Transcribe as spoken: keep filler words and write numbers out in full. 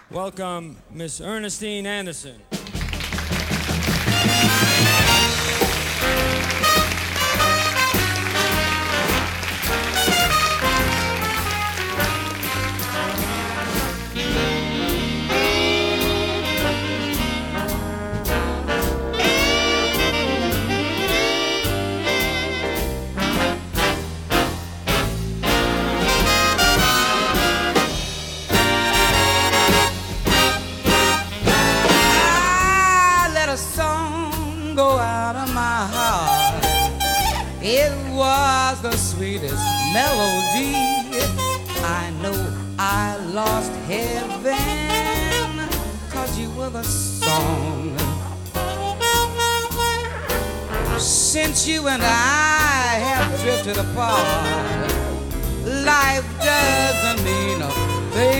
Welcome, Miss Ernestine Anderson. Go out of my heart. It was the sweetest melody. I know I lost heaven, 'cause you were the song. Since you and I have drifted apart, life doesn't mean a thing.